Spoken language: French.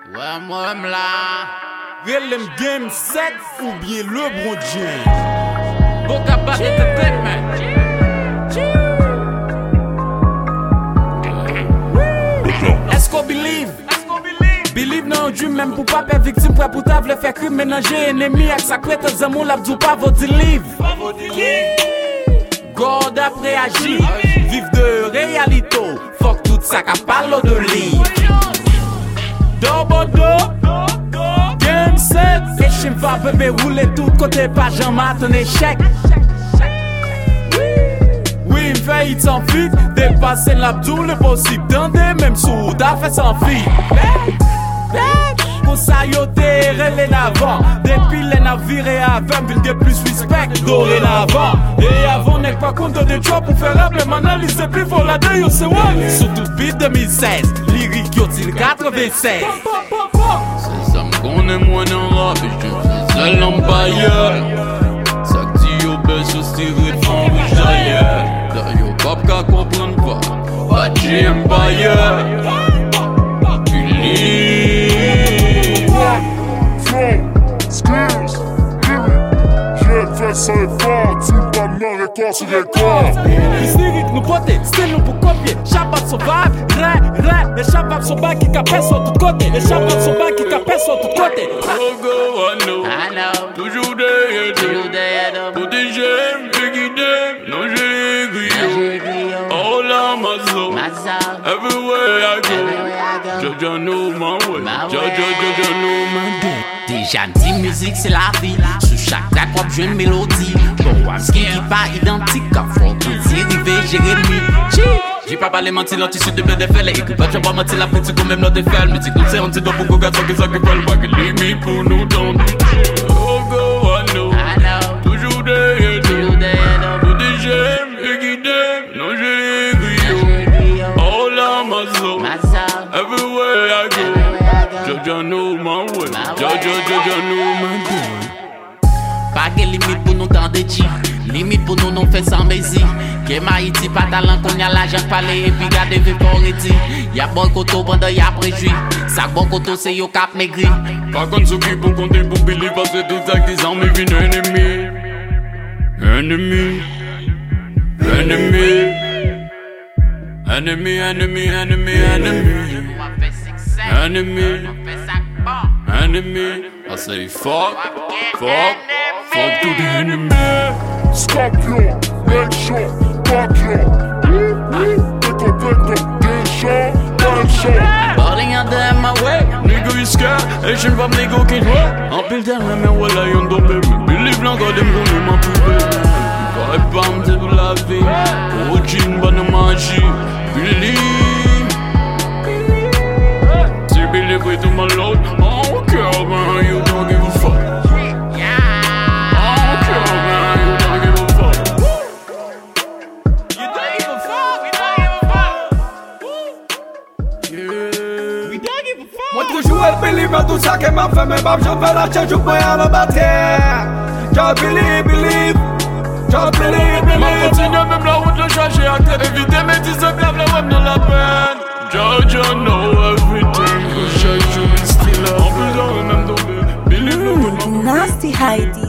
Ouais, moi, là. Relem Game 7 ou bien LeBron James. Boca Bat Entertainment. Est-ce qu'on believe? Believe dans un dream même pour pas faire victime pour ta vle faire crime ménager ennemi avec sa crête zamon l'abdou pas votre livre. God après agir, vive de réalité. Fuck tout ça qu'a parle de livre. Dobodo Game 7 et chim va bébé rouler tout côté pas jamais ton échec. Oui, m'fait it sans fit, dépasser l'abdou le possible d'endé même sous d'à fait sans fit. Pour ça yo t'es relé l'avant. Depuis les navires avant, ville de plus respect dorénavant. Et avant n'est pas compte de choix pour faire la même analyse. Et puis faut la deux yo c'est ouais. Surtout beat 2016, lyrique yo til 96. C'est ça m'connaît moi dans rap et je suis seul en bailleur. Ça que dit yo baisse au tiré de fond rouge d'ailleurs. Là yo pap qu'à comprendre pas, pas j'aime bailleur. Skills, lyric, j'ai fait ça et fort, tout le monde record sur les corps. Lyrique nous poter, style nous pour copier. Chabat son vibe, rap, les chabat son bac qui capait sur tout côté. Les chabat son bac qui capait sur tout côté. I know. Toujours derrière, protéger, me guider, non j'ai les grillons. Oh la mazo, everywhere I go, Jojo know my way, Jojo know my day. Déjà dit musique c'est la vie. Sous chaque track wap jwenn mélodie. Bon wap skin qui pas identique. Faut tout dérivé Jérémy. J'ai pas parlé menti l'anticide de BDFL. Écoute pas j'ai pas menti la petite quand même l'autre fait. Mais c'est comme c'est un petit doigt pour goga sans que ça qui parle pas. Que limite pour nous dans du oh go I know. Toujours derrière protéger, me guider, non j'ai les grillons. Oh la mazo, everywhere I go, Jojo know my way, Jojo know my day. Pas de limite pour nous dans des jeans. Limite pour nous non fait sans Messi. Que Haïti pas talent qu'on y a l'argent parler et puis garder vie pour Haïti. Y'a bon koto pendant y'a préjui. Ça bon koto c'est yo cap maigri. Par contre ceux qui pour compter pour Billy parce que tout ça qu'ils ont mis une ennemi. Ennemi. I say fuck to the enemy. Scorpion, red shot, Scorpion. Déjà, Balling out there my way, nigga you scared, Asian pop nigga can hit. En pile terre mais voilà yon don't baby. Believe l'en god them gon' m'en privé. Vibe bomb c'est pour la vie. Origine bonne magie. Believe. Si believe with my load, I don't care man, you don't give a fuck. I don't care man, you don't give a fuck. You don't give a fuck, we don't give a fuck. We don't give a fuck. Moi toujours elle believe dans tout ça qu'elle m'a fait. Mais j'en fais la change pour moi à la bataille. J'en believe. Ma continue même la route de changer à terre. Éviter mes 10 ans grave la web dans la peine. Jojo know everything. Go shake you still up. En plus on même tombé. Believe me. Nasty Heidi.